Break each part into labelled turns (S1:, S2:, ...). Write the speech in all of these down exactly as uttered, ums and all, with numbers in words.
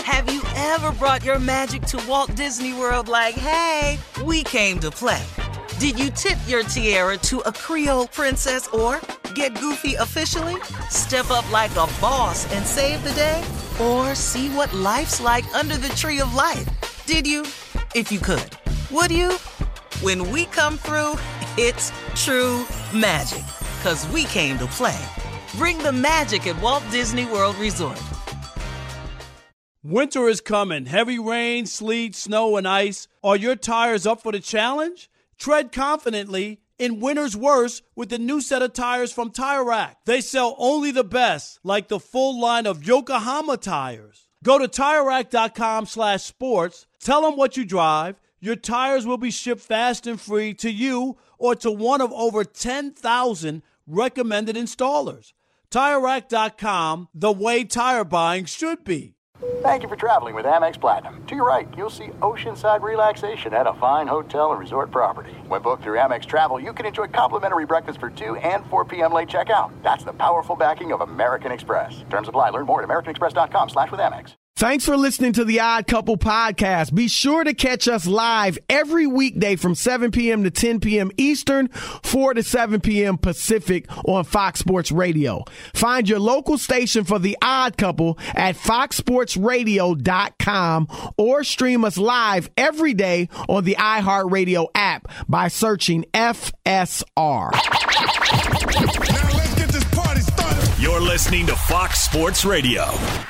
S1: Have you ever brought your magic to Walt Disney World like, hey, we came to play? Did you tip your tiara to a Creole princess or get goofy officially? Step up like a boss and save the day? Or see what life's like under the tree of life? Did you? If you could. Would you? When we come through, it's true magic. 'Cause we came to play. Bring the magic at Walt Disney World Resort.
S2: Winter is coming. Heavy rain, sleet, snow, and ice. Are your tires up for the challenge? Tread confidently in winter's worst with the new set of tires from Tire Rack. They sell only the best, like the full line of Yokohama tires. Go to Tire Rack dot com slash sports. Tell them what you drive. Your tires will be shipped fast and free to you or to one of over ten thousand recommended installers. Tire Rack dot com, the way tire buying should be.
S3: Thank you for traveling with Amex Platinum. To your right, you'll see oceanside relaxation at a fine hotel and resort property. When booked through Amex Travel, you can enjoy complimentary breakfast for two and four p.m. late checkout. That's the powerful backing of American Express. Terms apply. Learn more at americanexpress.com slash with Amex.
S4: Thanks for listening to the Odd Couple podcast. Be sure to catch us live every weekday from seven p.m. to ten p.m. Eastern, four to seven p.m. Pacific on Fox Sports Radio. Find your local station for the Odd Couple at fox sports radio dot com or stream us live every day on the iHeartRadio app by searching F S R.
S5: Now let's get this party started.
S6: You're listening to Fox Sports Radio.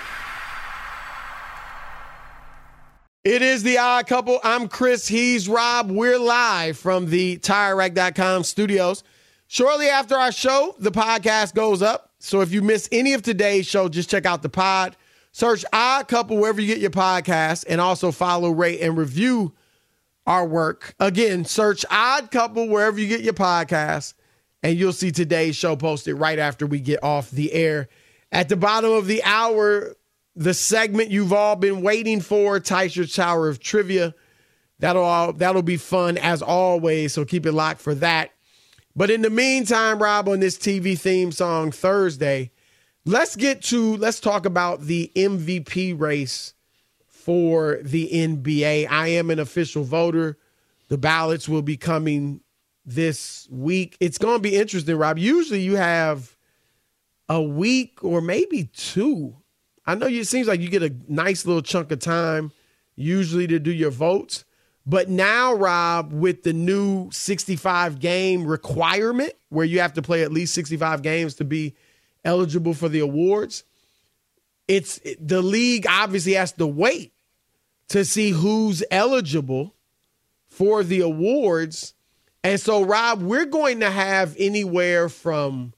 S4: It is the Odd Couple. I'm Chris. He's Rob. We're live from the Tire Rack dot com studios. Shortly after our show, the podcast goes up. So if you miss any of today's show, just check out the pod. Search Odd Couple wherever you get your podcast, and also follow, rate, and review our work. Again, search Odd Couple wherever you get your podcast, and you'll see today's show posted right after we get off the air. At the bottom of the hour, the segment you've all been waiting for, Tysher's Tower of Trivia. That'll all, that'll be fun as always, so keep it locked for that. But in the meantime, Rob, on this T V theme song Thursday, let's get to, let's talk about the M V P race for the N B A. I am an official voter. The ballots will be coming this week. It's going to be interesting, Rob. Usually you have a week or maybe two. I know you, it seems like you get a nice little chunk of time usually to do your votes. But now, Rob, with the new sixty-five game requirement where you have to play at least sixty-five games to be eligible for the awards, it's the league obviously has to wait to see who's eligible for the awards. And so, Rob, we're going to have anywhere from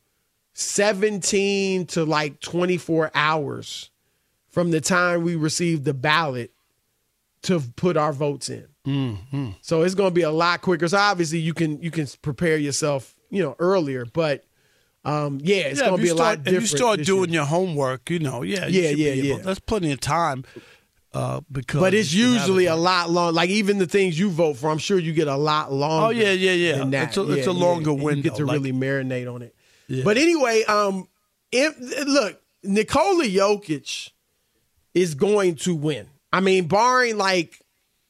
S4: seventeen to like twenty-four hours from the time we receive the ballot to put our votes in.
S2: Mm-hmm.
S4: So it's going to be a lot quicker. So obviously you can you can prepare yourself, you know, earlier. But um, yeah, it's
S2: yeah,
S4: going to be a
S2: start,
S4: lot different.
S2: If you start doing
S4: year.
S2: your homework, you know, yeah, you
S4: yeah, yeah,
S2: yeah.
S4: yeah.
S2: That's plenty of time. Uh, because
S4: but it's usually a lot long. Like even the things you vote for, I'm sure you get a lot longer.
S2: Oh yeah, yeah, yeah.
S4: Than that.
S2: It's a,
S4: yeah,
S2: it's a
S4: yeah.
S2: longer
S4: And
S2: window.
S4: you get to
S2: like,
S4: really marinate on it.
S2: Yeah.
S4: But anyway, um, if, look, Nikola Jokic is going to win. I mean, barring like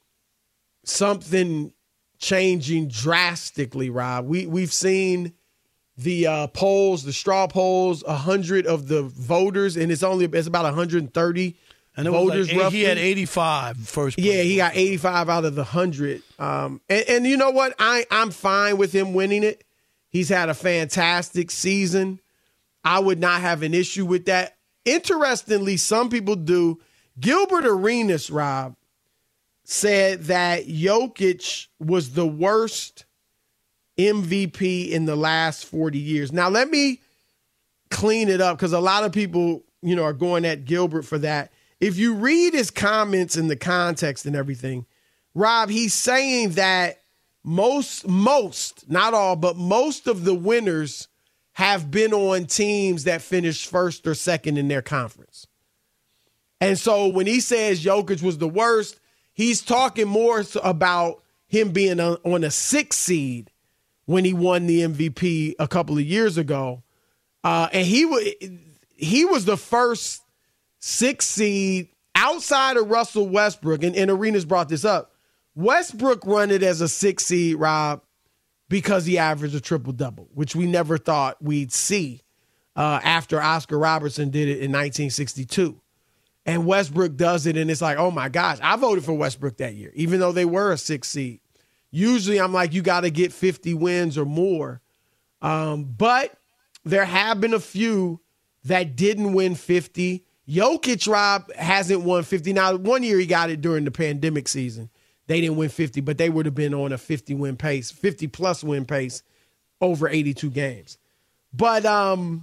S4: something changing drastically, Rob. We we've seen the uh, polls, the straw polls, a hundred of the voters, and it's only it's about one hundred thirty
S2: and it
S4: voters.
S2: Was like,
S4: roughly.
S2: He had eighty-five first.
S4: Yeah, he got eighty-five out of the hundred. Um, and, and you know what? I I'm fine with him winning it. He's had a fantastic season. I would not have an issue with that. Interestingly, some people do. Gilbert Arenas, Rob, said that Jokic was the worst M V P in the last forty years. Now, let me clean it up because a lot of people, you know, are going at Gilbert for that. If you read his comments in the context and everything, Rob, he's saying that most, most, not all, but most of the winners have been on teams that finished first or second in their conference. And so when he says Jokic was the worst, he's talking more about him being on a six seed when he won the M V P a couple of years ago. Uh, and he, w- he was the first six seed outside of Russell Westbrook, and, and Arenas brought this up, Westbrook run it as a six seed, Rob, because he averaged a triple-double, which we never thought we'd see uh, after Oscar Robertson did it in nineteen sixty-two. And Westbrook does it, and it's like, oh, my gosh, I voted for Westbrook that year, even though they were a six seed. Usually I'm like, you got to get fifty wins or more. Um, but there have been a few that didn't win fifty. Jokic, Rob, hasn't won fifty. Now, one year he got it during the pandemic season. They didn't win fifty, but they would have been on a fifty-win pace, fifty-plus win pace over eighty-two games. But um,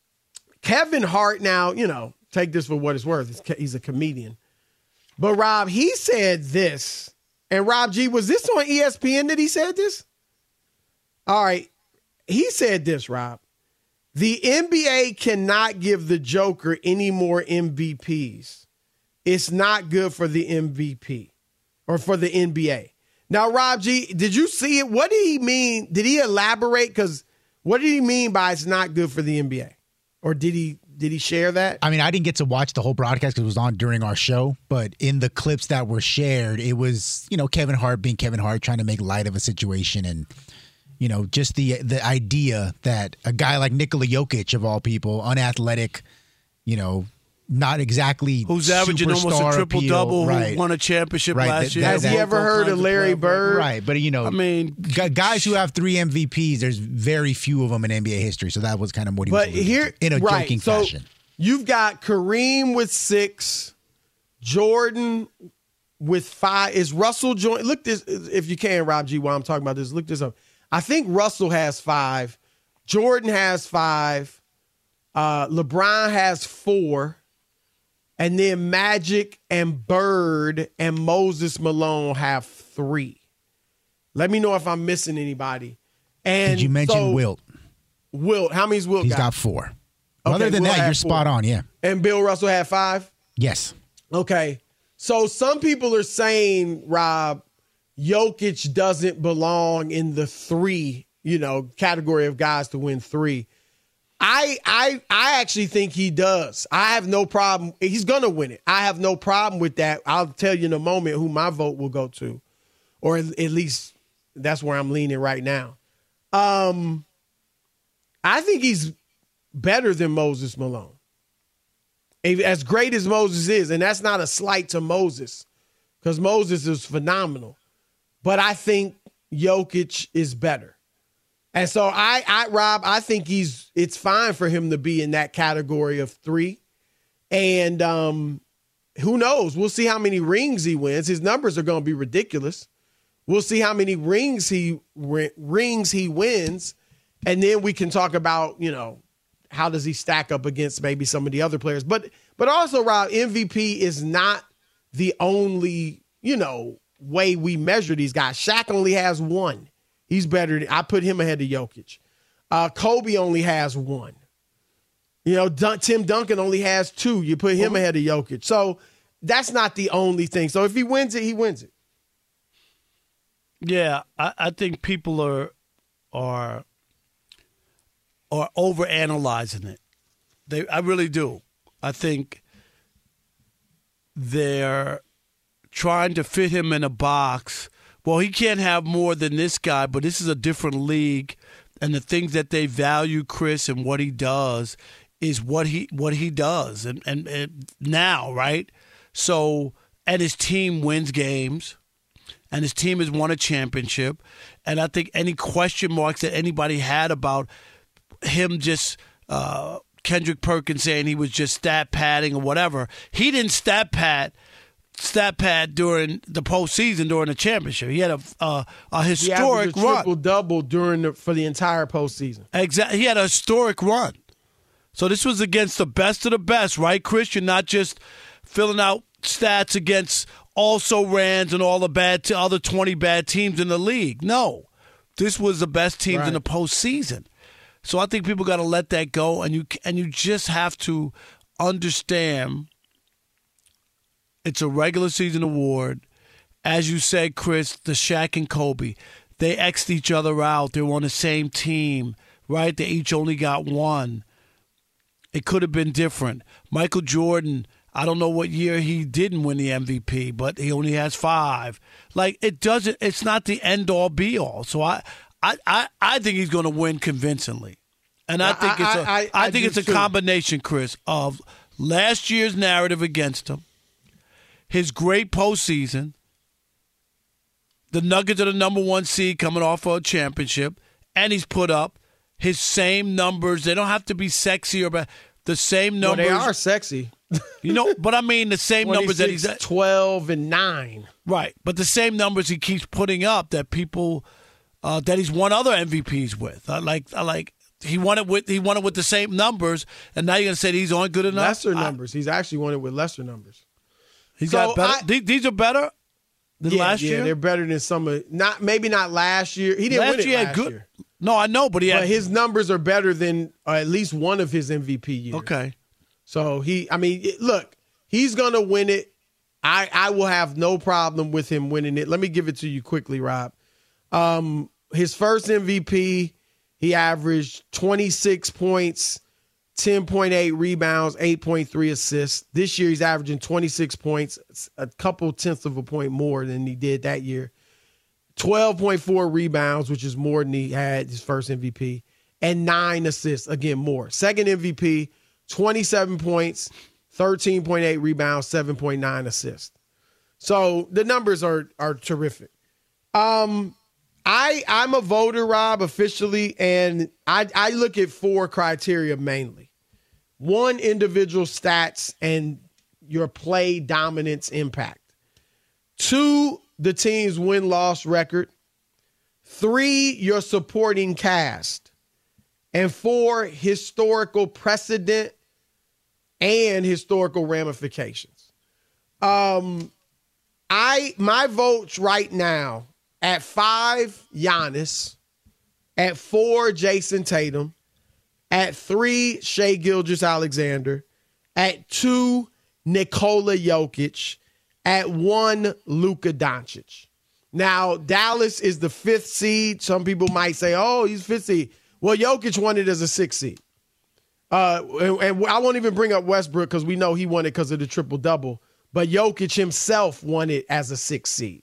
S4: Kevin Hart now, you know, take this for what it's worth. He's a comedian. But, Rob, he said this. And, Rob G, was this on E S P N that he said this? All right. He said this, Rob. The N B A cannot give the Joker any more M V Ps. It's not good for the M V P or for the N B A. Now, Rob G, did you see it? What did he mean? Did he elaborate? Because what did he mean by it's not good for the N B A? Or did he did he share that?
S7: I mean, I didn't get to watch the whole broadcast because it was on during our show. But in the clips that were shared, it was, you know, Kevin Hart being Kevin Hart, trying to make light of a situation, and you know, just the the idea that a guy like Nikola Jokic, of all people, unathletic, you know, not exactly
S2: who's averaging almost a triple
S7: appeal,
S2: double,
S7: right.
S2: who won a championship
S7: right.
S2: last
S7: that,
S2: year.
S4: Has he ever heard of Larry of Bird?
S7: Right, but you know,
S2: I mean,
S7: guys who have three M V Ps, there's very few of them in N B A history. So that was kind of what he
S4: but
S7: was alluding
S4: here,
S7: to, in a
S4: right,
S7: joking
S4: so
S7: fashion.
S4: You've got Kareem with six, Jordan with five. Is Russell join? Look this, if you can, Rob G, while I'm talking about this, look this up. I think Russell has five. Jordan has five. Uh, LeBron has four. And then Magic and Bird and Moses Malone have three. Let me know if I'm missing anybody. And
S7: did you mention
S4: so,
S7: Wilt?
S4: Wilt. How many's Wilt
S7: He's
S4: got?
S7: got four.
S4: Okay,
S7: Other than
S4: Wilt
S7: that,
S4: had
S7: you're
S4: four.
S7: spot on, yeah.
S4: And Bill Russell had five?
S7: Yes.
S4: Okay. So some people are saying, Rob, Jokic doesn't belong in the three, you know, category of guys to win three. I I I actually think he does. I have no problem. He's going to win it. I have no problem with that. I'll tell you in a moment who my vote will go to, or at least that's where I'm leaning right now. Um, I think he's better than Moses Malone. As great as Moses is, and that's not a slight to Moses, because Moses is phenomenal. But I think Jokic is better. And so I, I, Rob, I think he's, it's fine for him to be in that category of three. And um, who knows? We'll see how many rings he wins. His numbers are going to be ridiculous. We'll see how many rings he rings he wins. And then we can talk about, you know, how does he stack up against maybe some of the other players. But, but also, Rob, M V P is not the only, you know, way we measure these guys. Shaq only has one. He's better. I put him ahead of Jokic. Uh, Kobe only has one. You know, Dun- Tim Duncan only has two. You put him ahead of Jokic. So that's not the only thing. So if he wins it, he wins it.
S2: Yeah, I, I think people are are are overanalyzing it. They, I really do. I think they're trying to fit him in a box. Well, he can't have more than this guy, but this is a different league, and the things that they value Chris and what he does is what he what he does, and and, and now, right? So, and his team wins games, and his team has won a championship, and I think any question marks that anybody had about him just uh, Kendrick Perkins saying he was just stat padding or whatever, he didn't stat pad. Stat pad during the postseason, during the championship. He had a a, a historic
S4: he
S2: run.
S4: Triple double during the, for the entire postseason.
S2: Exactly. He had a historic run. So this was against the best of the best, right, Chris? You're not just filling out stats against also rans and all the bad t- other twenty bad teams in the league. No, this was the best teams
S4: right.
S2: in the postseason. So I think people got to let that go, and you and you just have to understand. It's a regular season award. As you said, Chris, the Shaq and Kobe, they X'd each other out. They were on the same team, right? They each only got one. It could have been different. Michael Jordan, I don't know what year he didn't win the M V P, but he only has five. Like, it doesn't, it's not the end all be all. So I, I, I, I think he's going to win convincingly. And I think it's a, I, I, I think it's a too. combination, Chris, of last year's narrative against him, his great postseason, the Nuggets are the number one seed coming off of a championship, and he's put up his same numbers. They don't have to be sexy or bad. The same numbers.
S4: Well, they are sexy.
S2: You know, but I mean the same numbers that he's at.
S4: twelve and nine.
S2: Right, but the same numbers he keeps putting up that people, uh, that he's won other M V Ps with. I like, I like. He won it with he won it with the same numbers, and now you're gonna say he's on good enough.
S4: Lesser
S2: I,
S4: numbers. He's actually won it with lesser numbers.
S2: He's
S4: so
S2: got better.
S4: I,
S2: these, these are better than
S4: yeah,
S2: last
S4: yeah,
S2: year.
S4: They're better than some of not maybe not last year. He didn't
S2: last
S4: win it
S2: year
S4: last
S2: good,
S4: year.
S2: No, I know, but he had
S4: but his numbers are better than uh, at least one of his M V P years.
S2: Okay,
S4: so he, I mean, it, look, he's gonna win it. I I will have no problem with him winning it. Let me give it to you quickly, Rob. Um, his first M V P. He averaged twenty-six points, ten point eight rebounds, eight point three assists. This year he's averaging twenty-six points, a couple tenths of a point more than he did that year. twelve point four rebounds, which is more than he had his first M V P, and nine assists, again, more. Second M V P, twenty-seven points, thirteen point eight rebounds, seven point nine assists. So the numbers are are terrific. Um I, I'm a voter, Rob, officially, and I, I look at four criteria mainly. One, individual stats and your play dominance impact. Two, the team's win-loss record. Three, your supporting cast. And four, historical precedent and historical ramifications. Um, I my votes right now, at five, Giannis. At four, Jason Tatum. At three, Shai Gilgeous-Alexander. At two, Nikola Jokic. At one, Luka Doncic. Now, Dallas is the fifth seed. Some people might say, oh, he's fifth seed. Well, Jokic won it as a sixth seed. Uh, and, and I won't even bring up Westbrook because we know he won it because of the triple-double. But Jokic himself won it as a sixth seed.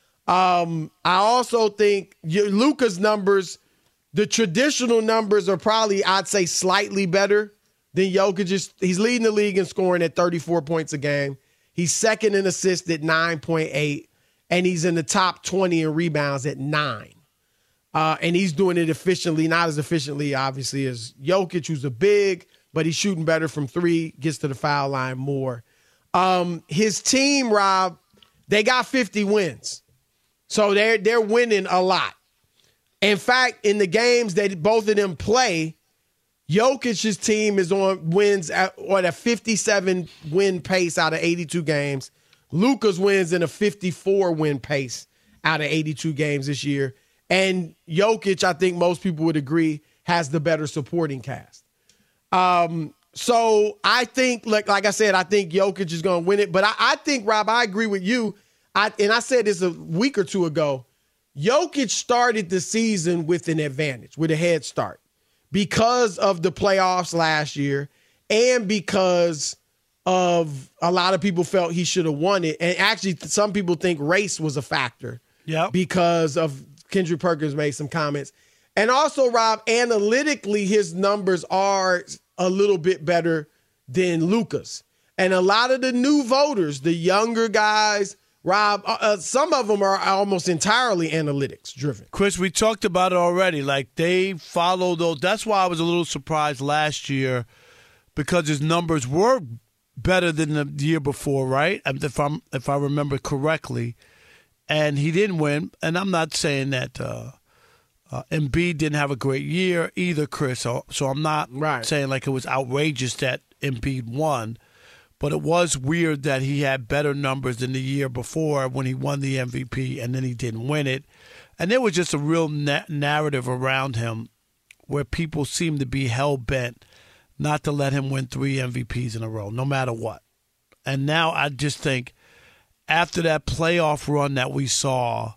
S4: Um, I also think Luka's numbers, the traditional numbers are probably, I'd say, slightly better than Jokic's. He's leading the league in scoring at thirty-four points a game. He's second in assists at nine point eight, and he's in the top twenty in rebounds at nine. Uh, and he's doing it efficiently, not as efficiently, obviously, as Jokic, who's a big, but he's shooting better from three, gets to the foul line more. Um, his team, Rob, they got fifty wins. So they're they're winning a lot. In fact, in the games that both of them play, Jokic's team is on wins at, at a fifty-seven win pace out of eighty-two games. Luka's wins in a fifty-four win pace out of eighty-two games this year. And Jokic, I think most people would agree, has the better supporting cast. Um, so I think, like, like I said, I think Jokic is going to win it. But I, I think, Rob, I agree with you. I, and I said this a week or two ago, Jokic started the season with an advantage, with a head start, because of the playoffs last year and because of a lot of people felt he should have won it. And actually, some people think race was a factor
S2: yep.
S4: because of Kendrick Perkins made some comments. And also, Rob, analytically, his numbers are a little bit better than Luka's. And a lot of the new voters, the younger guys, Rob, uh, some of them are almost entirely analytics driven.
S2: Chris, we talked about it already. Like, they follow those. That's why I was a little surprised last year, because his numbers were better than the year before, right? If I'm if I remember correctly. And he didn't win. And I'm not saying that uh, uh, Embiid didn't have a great year either, Chris. So, so I'm not
S4: right.
S2: saying like it was outrageous that Embiid won. But it was weird that he had better numbers than the year before when he won the M V P and then he didn't win it. And there was just a real na- narrative around him where people seemed to be hell-bent not to let him win three M V Ps in a row, no matter what. And now I just think after that playoff run that we saw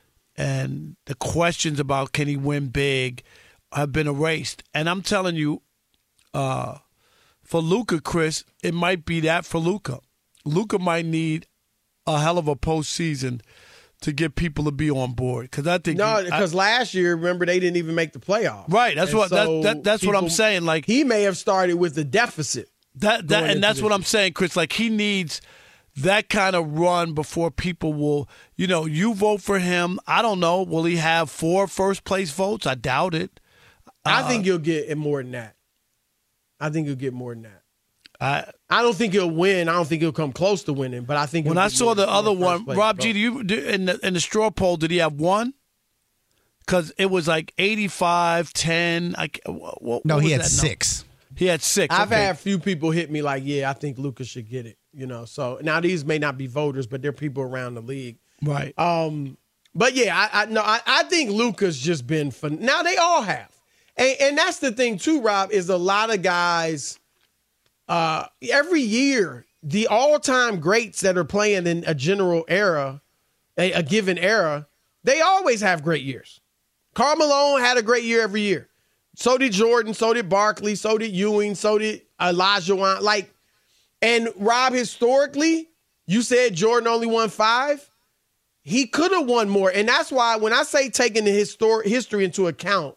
S2: and the questions about can he win big have been erased. And I'm telling you, uh, for Luka, Chris, it might be that for Luka. Luka might need a hell of a postseason to get people to be on board. Because I think
S4: no, because last year, remember, they didn't even make the playoffs.
S2: Right. That's
S4: and
S2: what
S4: so
S2: that, that, that's
S4: people,
S2: what I'm saying. Like
S4: he may have started with the deficit.
S2: That that and that's what
S4: year.
S2: I'm saying, Chris. Like he needs that kind of run before people will, you know, you vote for him. I don't know. Will he have four first place votes? I doubt it.
S4: I
S2: uh,
S4: think you'll get more than that. I think you'll get more than that.
S2: I
S4: I don't think he'll win. I don't think he'll come close to winning. But I think
S2: when I saw the other one, Rob
S4: vote.
S2: G, do you do, in the in the straw poll, did he have one? Because it was like eighty-five, ten. I, what, what
S7: no,
S2: was
S7: he had
S2: that
S7: six.
S2: number? He had six.
S4: I've
S2: okay.
S4: had a few people hit me like, yeah, I think Luka should get it. You know, so now these may not be voters, but they're people around the league.
S2: Right.
S4: Um, but yeah, I, I no, I, I think Luka's just been fun. Now they all have, and, and that's the thing too, Rob, is a lot of guys. Uh, every year, the all-time greats that are playing in a general era, a, a given era, they always have great years. Karl Malone had a great year every year. So did Jordan. So did Barkley. So did Ewing. So did Olajuwon. Like, and Rob, historically, you said Jordan only won five. He could have won more, and that's why when I say taking the histor- history into account,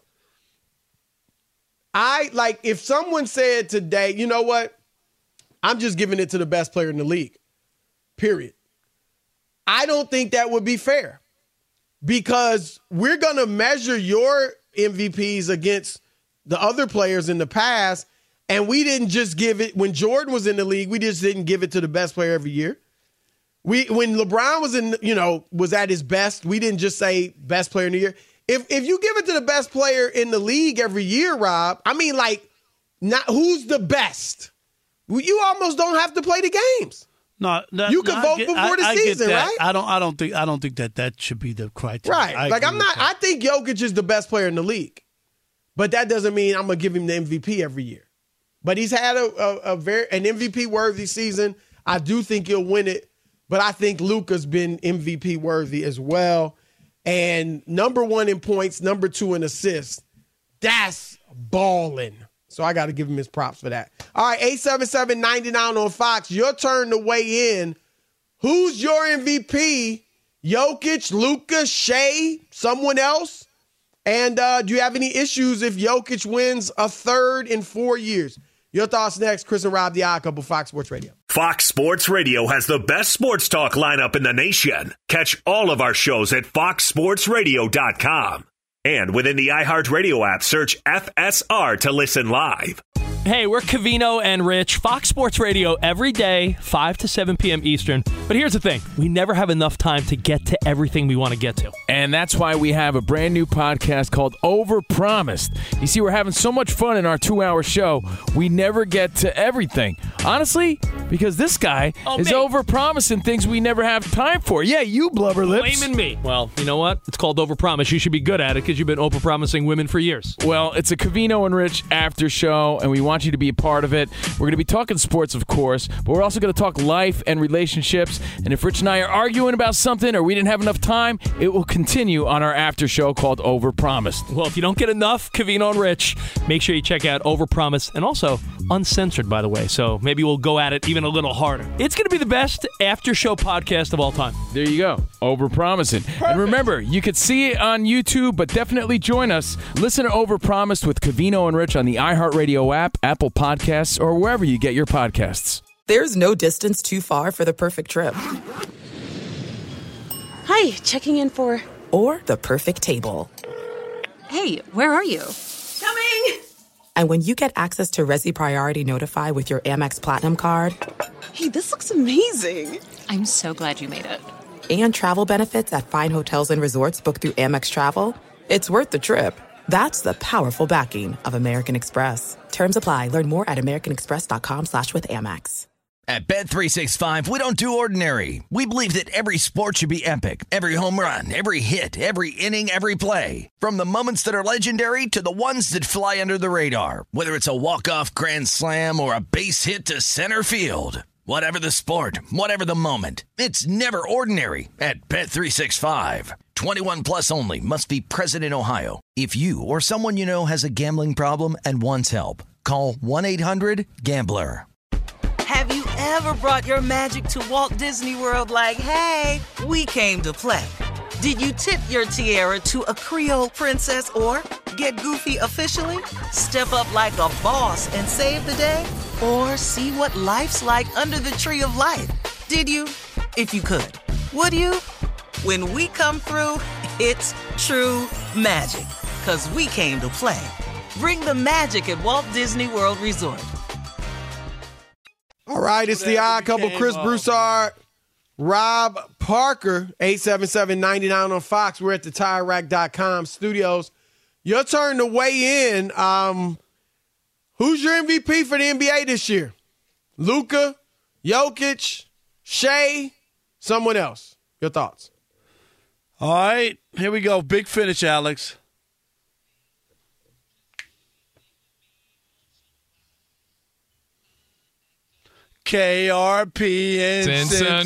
S4: I like if someone said today, you know what? I'm just giving it to the best player in the league, period. I don't think that would be fair because we're going to measure your M V Ps against the other players in the past, and we didn't just give it, when Jordan was in the league, we just didn't give it to the best player every year. We When LeBron was in, you know, was at his best, we didn't just say best player in the year. If if you give it to the best player in the league every year, Rob, I mean, like, not who's the best? You almost don't have to play the games.
S2: No, that,
S4: you can
S2: no,
S4: vote
S2: get,
S4: before the
S2: I, I
S4: season,
S2: get that.
S4: right?
S2: I don't. I don't think. I don't think that that should be the criteria.
S4: Right.
S2: I
S4: like I'm not.
S2: that.
S4: I think Jokic is the best player in the league, but that doesn't mean I'm gonna give him the M V P every year. But he's had a, a, a very an M V P worthy season. I do think he'll win it, but I think Luka's been M V P worthy as well. And number one in points, number two in assists. That's balling. So I got to give him his props for that. All right, eight seven seven, nine nine on Fox. Your turn to weigh in. Who's your M V P? Jokic, Luka, Shea, someone else? And uh, do you have any issues if Jokic wins a third in four years? Your thoughts next. Chris and Rob, the Odd Couple, Fox Sports Radio.
S6: Fox Sports Radio has the best sports talk lineup in the nation. Catch all of our shows at fox sports radio dot com. And within the iHeartRadio app, search F S R to listen live.
S8: Hey, we're Covino and Rich, Fox Sports Radio every day, five to seven p.m. Eastern. But here's the thing. We never have enough time to get to everything we want to get to.
S9: And that's why we have a brand new podcast called Overpromised. You see, we're having so much fun in our two-hour show, we never get to everything. Honestly, because this guy
S8: oh,
S9: is
S8: me.
S9: overpromising things we never have time for. Yeah, you blubber lips.
S8: Blaming me. Well, you know what? It's called Overpromise. You should be good at it because you've been overpromising women for years.
S9: Well, it's a Covino and Rich after show, and we want you to be a part of it. We're going to be talking sports, of course, but we're also going to talk life and relationships. And if Rich and I are arguing about something or we didn't have enough time, it will continue on our after show called Overpromised.
S8: Well, if you don't get enough Covino and Rich, make sure you check out Overpromised, and also uncensored, by the way. So maybe we'll go at it even a little harder. It's going to be the best after show podcast of all time.
S9: There you go. Overpromising. Perfect. And remember, you could see it on YouTube, but definitely join us. Listen to Overpromised with Covino and Rich on the iHeartRadio app, Apple Podcasts, or wherever you get your podcasts.
S10: There's no distance too far for the perfect trip.
S11: Hi, checking in for...
S10: Or the perfect table.
S11: Hey, where are you? Coming!
S10: And when you get access to Resi Priority Notify with your Amex Platinum card...
S11: Hey, this looks amazing. I'm so glad you made it.
S10: And travel benefits at fine hotels and resorts booked through Amex Travel, it's worth the trip. That's the powerful backing of American Express. Terms apply. Learn more at americanexpress.com slash with Amex.
S12: At Bet three sixty-five, we don't do ordinary. We believe that every sport should be epic. Every home run, every hit, every inning, every play. From the moments that are legendary to the ones that fly under the radar. Whether it's a walk-off grand slam or a base hit to center field. Whatever the sport, whatever the moment. It's never ordinary at Bet three sixty-five. twenty-one plus only. Must be present in Ohio. If you or someone you know has a gambling problem and wants help, call one eight hundred gambler.
S1: Have you ever brought your magic to Walt Disney World like, hey, we came to play? Did you tip your tiara to a Creole princess or get goofy officially? Step up like a boss and save the day? Or see what life's like under the tree of life? Did you? If you could. Would you? When we come through, it's true magic. 'Cause we came to play. Bring the magic at Walt Disney World Resort.
S4: All right, it's the Odd Couple. Chris Broussard, Rob Parker, eight seven seven, nine nine on Fox. We're at the Tire Rack dot com studios. Your turn to weigh in. Um, who's your M V P for the N B A this year? Luka, Jokic, Shea, someone else. Your thoughts?
S2: All right, here we go. Big finish, Alex. K R P in Cincinnati.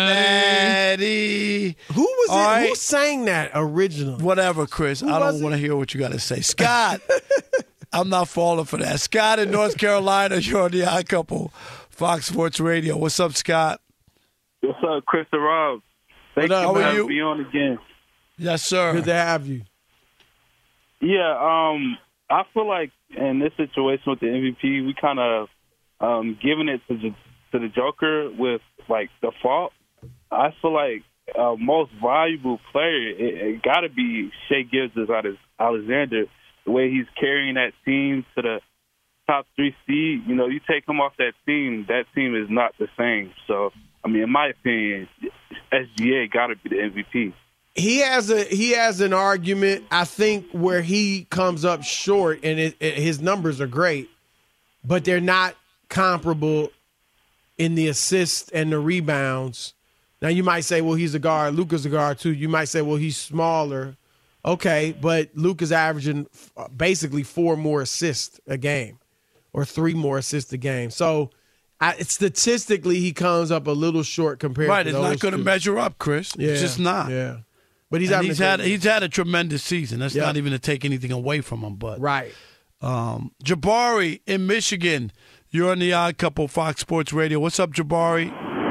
S4: Cincinnati. Who was
S2: All
S4: it?
S2: right.
S4: Who sang that originally?
S2: Whatever, Chris.
S4: Who
S2: I
S4: was
S2: don't
S4: it?
S2: want to hear what you got to say. Scott, I'm not falling for that. Scott in North Carolina, you're on the Odd Couple, Fox Sports Radio. What's up, Scott?
S13: What's up, Chris and Rob? Thank
S2: What up?
S13: you
S2: How
S13: for
S2: are
S13: having
S2: you?
S13: me on again.
S2: Yes, sir.
S4: Good to have you.
S13: Yeah, um, I feel like in this situation with the M V P, we kind of um, giving it to the, to the Joker with, like, the fault. I feel like uh, most valuable player, it, it got to be Shea Gilgeous-Alexander. The way he's carrying that team to the top three seed, you know, you take him off that team, that team is not the same. So, I mean, in my opinion, S G A got to be the M V P.
S4: He has a he has an argument, I think, where he comes up short, and it, it, his numbers are great, but they're not comparable in the assists and the rebounds. Now, you might say, well, he's a guard. Luka's a guard, too. You might say, well, he's smaller. Okay, but Luka's averaging basically four more assists a game or three more assists a game. So, I, statistically, he comes up a little short compared
S2: Right,
S4: to
S2: it's
S4: those
S2: not going to
S4: two.
S2: measure up, Chris.
S4: Yeah,
S2: It's just not.
S4: Yeah. But he's,
S2: And
S4: having
S2: he's
S4: a
S2: had
S4: great-
S2: he's had a tremendous season. That's
S4: Yeah.
S2: not even to take anything away from him. But
S4: right,
S2: um, Jabari in Michigan. You're on the Odd Couple, Fox Sports Radio. What's up, Jabari?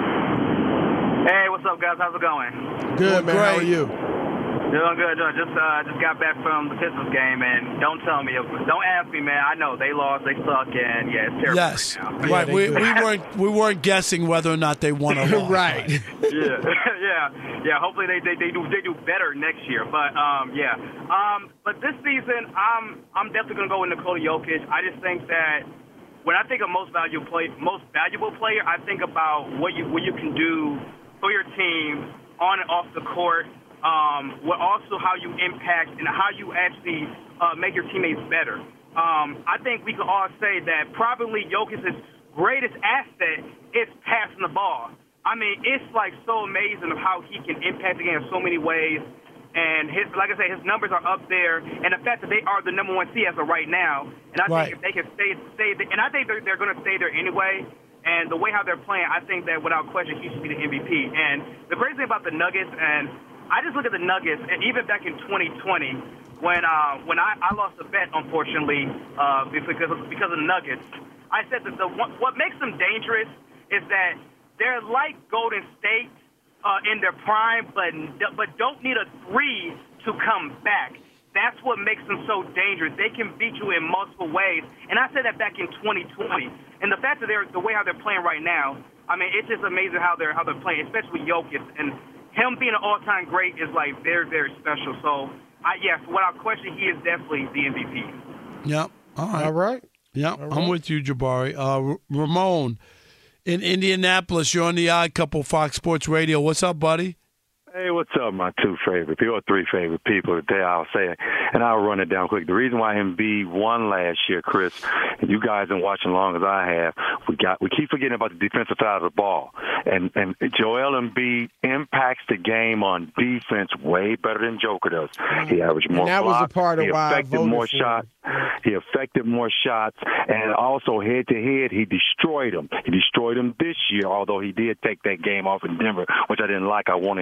S14: Hey, what's up, guys? How's it going?
S4: Good, man. How are you?
S14: Doing good. Doing, just uh, just got back from the Pistons game, and don't tell me, don't ask me, man. I know they lost, they suck, and yeah, it's terrible.
S2: Yes,
S14: right now.
S2: right. We, we weren't we weren't guessing whether or not they won or lost.
S4: Right.
S14: yeah, yeah, yeah. Hopefully they, they, they do they do better next year. But um, yeah. Um, but this season, I'm I'm definitely gonna go with Nikola Jokic. I just think that when I think of most valuable play, most valuable player, I think about what you what you can do for your team on and off the court. Um, what also how you impact and how you actually uh, make your teammates better. Um, I think we can all say that probably Jokic's greatest asset is passing the ball. I mean, it's like so amazing of how he can impact the game in so many ways. And his, like I say, his numbers are up there, and the fact that they are the number one seed as of right now, and I
S2: Right.
S14: think if they can stay, stay, there, and I think they're, they're going to stay there anyway. And the way how they're playing, I think that without question, he should be the M V P. And the crazy thing about the Nuggets, and I just look at the Nuggets, and even back in twenty twenty, when uh, when I, I lost a bet, unfortunately, uh, because of, because of the Nuggets, I said that the what makes them dangerous is that they're like Golden State uh, in their prime, but but don't need a three to come back. That's what makes them so dangerous. They can beat you in multiple ways, and I said that back in twenty twenty. And the fact that they're the way how they're playing right now, I mean, it's just amazing how they're how they're playing, especially Jokic. And him being an all-time great is like very, very special. So, I, yes, without question, he is definitely the M V P.
S2: Yep. All right.
S4: All right.
S2: Yep.
S4: All
S2: I'm
S4: right.
S2: with you, Jabari. Uh, R- Ramon in Indianapolis. You're on the Odd Couple, Fox Sports Radio. What's up, buddy?
S15: Hey, what's up, my two favorite people, or three favorite people today, I'll say it, and I'll run it down quick. The reason why Embiid won last year, Chris, and you guys been watching long as I have, we got we keep forgetting about the defensive side of the ball. And and Joel Embiid impacts the game on defense way better than Joker does. He averaged more
S4: And that was a
S15: blocks.
S4: part of
S15: he
S4: why I
S15: affected
S4: voted
S15: more
S4: for him.
S15: shots. He affected more shots, and also head-to-head, he destroyed him. He destroyed him this year, although he did take that game off in Denver, which I didn't like. I wanted him to come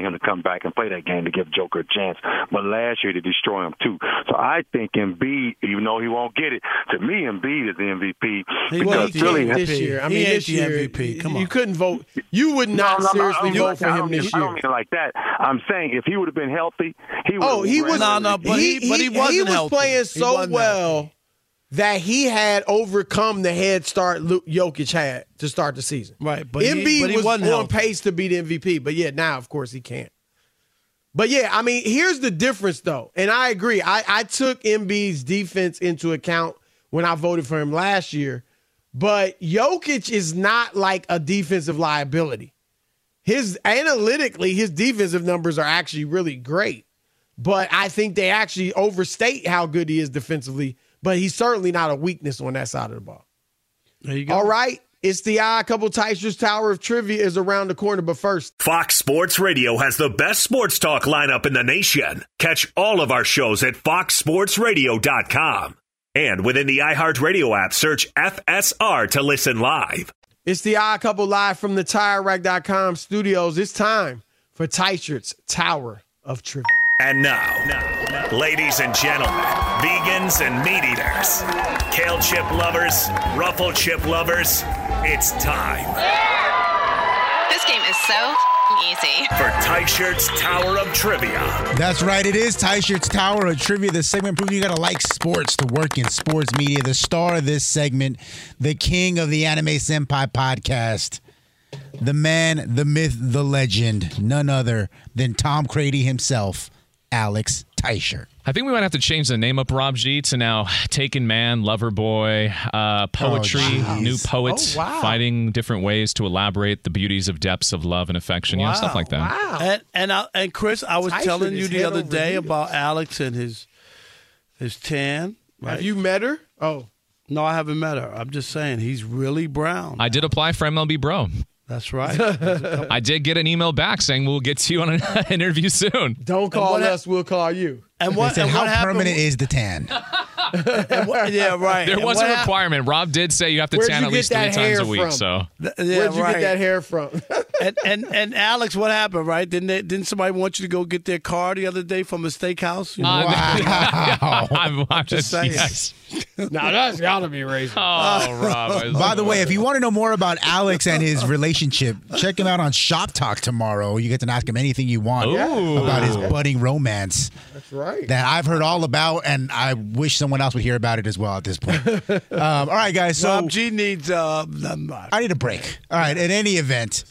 S15: back and play that game to give Joker a chance. But last year, to destroy him, too. So I think Embiid, even though he won't get it, to me, Embiid is the M V P.
S4: He
S15: Well,
S4: he Philly this year. I mean,
S2: he
S4: this
S2: the
S4: year,
S2: M V P. Come on.
S4: You couldn't vote. You would not
S15: no, no,
S4: seriously
S15: no,
S4: vote for
S15: I
S4: him
S15: mean,
S4: this
S15: I
S4: year.
S15: don't mean it like that. I'm saying if he would have been healthy, he would.
S4: Oh, he was
S2: no, no, but he, but he wasn't
S4: he was
S2: healthy.
S4: playing
S2: He
S4: so
S2: wasn't
S4: well
S2: healthy.
S4: that he had overcome the head start Luke Jokic had to start the season.
S2: Right, but
S4: Embiid
S2: he, but he
S4: was
S2: wasn't
S4: on
S2: healthy.
S4: pace to be the M V P, but yeah, now of course he can't. But yeah, I mean, here's the difference though, and I agree. I, I took Embiid's defense into account when I voted for him last year, but Jokic is not like a defensive liability. His analytically, his defensive numbers are actually really great, but I think they actually overstate how good he is defensively. But he's certainly not a weakness on that side of the ball.
S2: There you go.
S4: All right. It's the odd couple. Tyster's Tower of Trivia is around the corner, but first.
S6: Fox Sports Radio has the best sports talk lineup in the nation. Catch all of our shows at fox sports radio dot com. And within the iHeartRadio app, search F S R to listen live.
S4: It's the odd couple live from the tire rack dot com studios. It's time for Tyster's Tower of Trivia.
S6: And now, now, ladies and gentlemen, vegans and meat eaters, kale chip lovers, ruffle chip lovers, it's time.
S11: This game is so easy.
S6: For Ty-Shirt's Tower of Trivia.
S7: That's right. It is Ty-Shirt's Tower of Trivia. The segment proving you got to like sports to work in sports media. The star of this segment, the king of the Anime Senpai podcast, the man, the myth, the legend, none other than Tom Crady himself, Alex Teicher.
S16: I think we might have to change the name up, Rob G, to now Taken Man, Lover Boy, uh, Poetry,
S7: Oh,
S16: New Poet,
S2: Oh, wow.
S16: finding different ways to elaborate the beauties of depths of love and affection, you know, stuff like that.
S4: Wow.
S2: And and I, and Chris, I was
S4: Teicher
S2: telling
S4: is
S2: you the
S4: head
S2: other
S4: over
S2: day
S4: heels.
S2: about Alex and his his tan. Right?
S4: Have you met her? Oh.
S2: No, I haven't met her. I'm just saying he's really brown.
S16: I did apply for M L B Bro.
S2: That's right.
S16: I did get an email back saying we'll get to you on an interview soon.
S4: Don't call
S2: what
S4: us, we'll call you.
S2: And
S7: They
S2: what,
S7: said,
S2: and
S7: how
S2: what happened?
S7: permanent is the tan?
S2: and what, yeah, right.
S16: There
S2: And
S16: was
S2: what
S16: a
S2: hap-
S16: requirement. Rob did say you have to
S4: Where'd
S16: tan
S4: you
S16: at
S4: get
S16: least three
S4: that
S16: times
S4: hair
S16: a week.
S4: from?
S16: So
S2: Th- yeah,
S4: Where'd you
S2: right.
S4: get that hair from?
S2: and, and and Alex, what happened? Right? Didn't they, didn't somebody want you to go get their car the other day from a steakhouse? You know?
S16: Uh,
S7: Wow.
S16: I'm, I'm
S2: Just saying.
S16: Yes.
S4: Now that's gotta be racist.
S16: Oh, Rob.
S7: By the way, if you want to know more about Alex and his relationship, check him out on Shop Talk tomorrow. You get to ask him anything you want
S16: Ooh.
S7: about his budding romance
S4: That's right.
S7: that I've heard all about, and I wish someone else would hear about it as well at this point. um, all right, guys. So
S2: Rob G needs. Uh, um,
S7: I need a break. All right. At any event,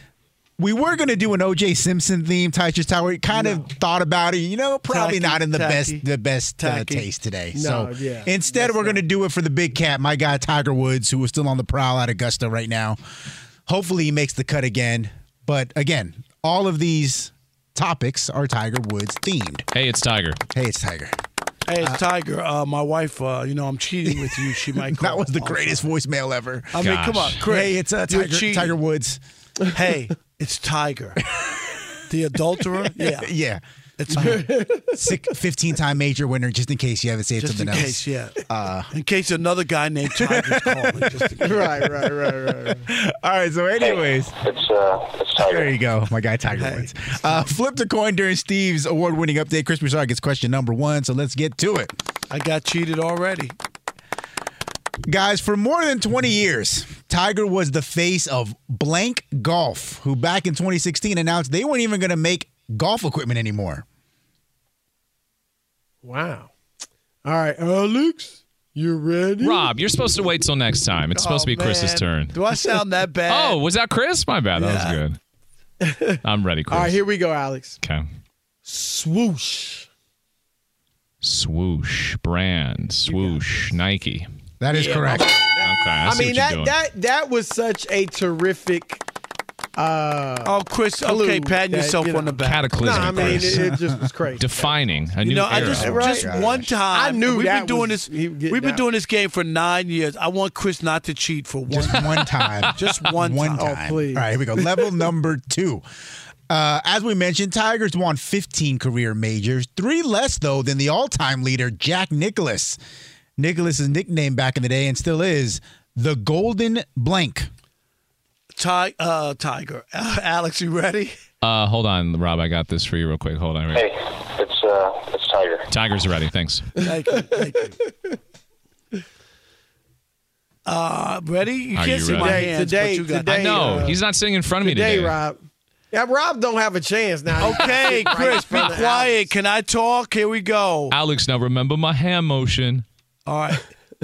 S7: we were going to do an O J Simpson theme, Tycher's Tower. We kind of thought about it. You know, probably
S2: Tacky,
S7: not in the
S2: tacky,
S7: best the best uh,
S2: tacky.
S7: taste today.
S4: No,
S7: so
S4: yeah.
S7: instead,
S4: That's
S7: we're going to do it for the big cat, my guy Tiger Woods, who is still on the prowl at Augusta right now. Hopefully, he makes the cut again. But again, all of these topics are Tiger Woods themed.
S16: Hey, it's Tiger.
S7: Hey, it's Tiger.
S2: Hey, it's Tiger. Uh, my wife. Uh, you know, I'm cheating with you. She might. Call.
S7: That was the greatest voicemail ever.
S2: I mean, come on,
S16: Gosh.
S2: Chris.
S7: Hey, it's uh,
S2: you're
S7: Tiger,
S2: cheating.
S7: Tiger Woods.
S2: Hey, it's Tiger. The adulterer. Yeah,
S7: Yeah.
S2: it's me.
S7: Sick fifteen-time major winner, just in case you haven't saved
S2: Just in
S7: something
S2: case,
S7: else.
S2: yeah.
S7: Uh,
S2: in case another guy named Tiger's calling. Just in case.
S4: Right, right, right, right, right.
S7: all right, so anyways.
S17: It's uh, it's Tiger.
S7: There you go, my guy Tiger
S2: Hey.
S7: Woods. Uh, flip the coin during Steve's award-winning update. Chris Broussard gets question number one, so let's get to it.
S2: I got cheated already.
S7: Guys, for more than twenty years, Tiger was the face of Blank Golf, who back in twenty sixteen announced they weren't even going to make golf equipment anymore.
S4: Wow. All right, Alex, you ready?
S16: Rob, you're supposed to wait till next time. It's supposed
S2: Oh,
S16: to be Chris's
S2: man.
S16: turn.
S2: Do I sound that bad?
S16: Oh, was that Chris? My bad. That was good. I'm ready, Chris.
S4: All right, here we go, Alex.
S16: Okay.
S4: Swoosh.
S16: Swoosh brand. Swoosh Nike.
S7: That is
S4: Yeah.
S7: correct.
S16: Okay. I,
S4: I
S16: see
S4: mean
S16: what you're
S4: that
S16: doing.
S4: that that was such a terrific. Uh,
S2: Oh, Chris.
S4: clue
S2: Okay, patting
S4: that,
S2: yourself
S4: you know,
S2: on the back.
S16: Cataclysmic.
S4: No, I mean
S16: Chris.
S4: it, it just was crazy.
S16: Defining a
S2: You
S16: new
S2: know, I
S16: era.
S2: just
S4: Right.
S2: just
S4: Gosh.
S2: one time.
S4: I knew
S2: we've
S4: that
S2: been doing
S4: was-
S2: this.
S4: he would get
S2: We've been
S4: that.
S2: doing this game for nine years. I want Chris not to cheat for one.
S7: Just one time.
S2: Just one
S7: One
S2: time.
S7: time.
S4: Oh, please.
S7: All right, here we go. Level number two. Uh, as we mentioned, Tigers won fifteen career majors, three less, though, than the all-time leader, Jack Nicklaus. Nicklaus's nickname back in the day, and still is, the Golden Blank.
S2: Ti- uh, Tiger. Uh, Alex, you ready?
S16: Uh, hold on, Rob. I got this for you real quick. Hold on.
S17: Hey, it's uh, it's Tiger.
S16: Tiger's ready. Thanks.
S2: Thank you. Thank you. Uh, ready? You
S16: Are
S2: can't
S16: you
S2: see
S16: ready?
S2: my
S4: Today-
S2: hands,
S4: today-
S2: but you got
S4: today-
S16: I know.
S4: uh,
S16: He's not sitting in front of me
S4: Today,
S16: today.
S4: Rob. Yeah, Rob don't have a chance now.
S2: Okay,
S4: Right
S2: Chris,
S4: in
S2: be
S4: front of
S2: quiet.
S4: Alex.
S2: Can I talk? Here we go.
S16: Alex, now remember my hand motion.
S2: All right.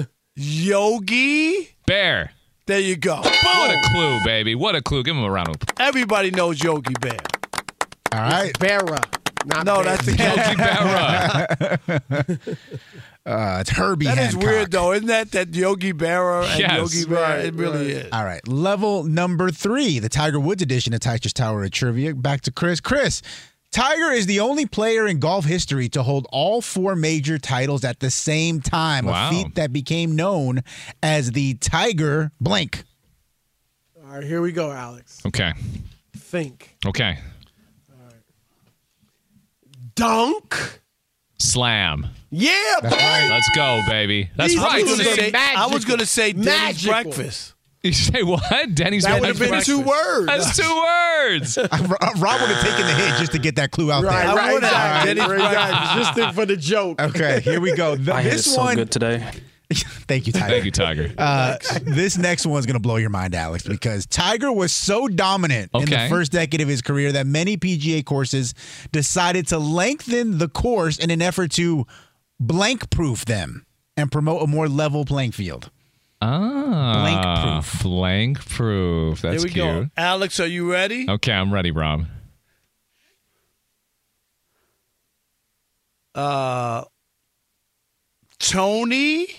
S2: Yogi
S16: Bear.
S2: There you go.
S16: What a clue, baby. What a clue. Give him a round of applause.
S2: Everybody knows Yogi Bear.
S7: All right.
S4: Berra. Not
S2: no,
S4: Bear.
S2: that's the
S16: Yogi Berra.
S7: uh, it's Herbie
S2: That is
S7: Hancock.
S2: weird, though. Isn't that that Yogi Berra and
S16: Yes.
S2: Yogi Bear?
S4: Right,
S2: it really
S4: right.
S2: is.
S7: All right. Level number three, the Tiger Woods edition of Teicher's Tower of Trivia. Back to Chris. Chris, Tiger is the only player in golf history to hold all four major titles at the same time,
S16: Wow.
S7: a feat that became known as the Tiger blank.
S4: All right, here we go, Alex.
S16: Okay.
S4: Think.
S16: Okay.
S4: Dunk.
S16: Slam.
S4: Yeah,
S7: That's
S4: boy.
S7: right.
S16: Let's go, baby. That's
S4: These
S16: right.
S2: I was gonna
S4: Magical.
S2: say, I was going to say Denny's
S4: Magical.
S2: breakfast.
S16: You say what? Denny's
S4: That would have
S16: breakfast.
S4: been two words.
S16: That's two words.
S7: Rob would have taken the hit just to get that clue out
S4: Right,
S7: there.
S4: right,
S2: would've.
S4: right.
S2: Denny's
S4: Right. Just think for the joke.
S7: Okay, here we go. The-
S18: I hit it
S7: this
S18: so
S7: one,
S18: good today.
S7: Thank you, Tiger.
S16: Thank you, Tiger.
S7: Uh, this next one's going to blow your mind, Alex, because Tiger was so dominant in the
S16: Okay.
S7: first decade of his career that many P G A courses decided to lengthen the course in an effort to blank-proof them and promote a more level playing field.
S16: Ah.
S7: Blank proof.
S16: Blank proof. That's
S2: Here we
S16: cute.
S2: go. Alex, are you ready?
S16: Okay, I'm ready, Rob.
S2: Uh, Tony?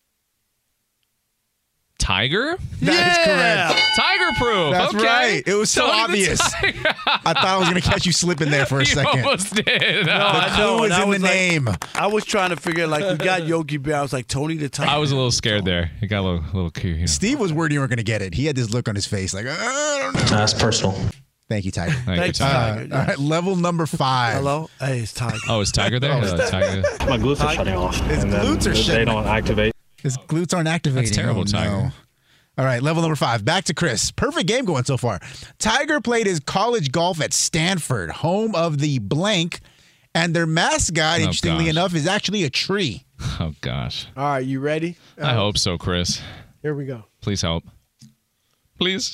S16: Tiger?
S7: That is
S2: Yeah.
S7: correct.
S16: Tiger proof.
S7: That's
S16: okay.
S7: right. It was so
S16: Tony the
S7: obvious.
S16: Tiger.
S7: I thought I was going to catch you slipping there for a
S16: You
S7: second.
S16: almost did.
S2: No,
S16: Uh,
S2: I
S7: The
S2: know.
S7: clue
S2: and
S7: is
S2: I
S7: in the
S2: was like-
S7: name.
S2: I was trying to figure, like, we got Yogi Bear. I was like, Tony the Tiger.
S16: I was a little scared there. It got a little, little cute. You know.
S7: Steve was worried you weren't going to get it. He had this look on his face like, I don't know.
S18: That's personal.
S7: Thank you, Tiger.
S16: Thank
S2: Thanks,
S16: you, Tiger.
S2: Tiger.
S7: Uh, all right, level number five.
S2: Hello? Hey, it's Tiger.
S16: Oh, is Tiger there? Uh, Tiger.
S18: My glutes are shutting off.
S7: His
S18: and then
S7: glutes are
S18: they
S7: shutting
S18: don't activate.
S7: His glutes aren't activating.
S16: That's terrible,
S7: Oh, no.
S16: Tiger.
S7: All right, level number five. Back to Chris. Perfect game going so far. Tiger played his college golf at Stanford, home of the blank, and their mascot,
S16: Oh,
S7: interestingly
S16: gosh.
S7: enough, is actually a tree.
S16: Oh, gosh.
S4: All right, you ready?
S16: I hope so, Chris.
S4: Here we go.
S16: Please help. Please.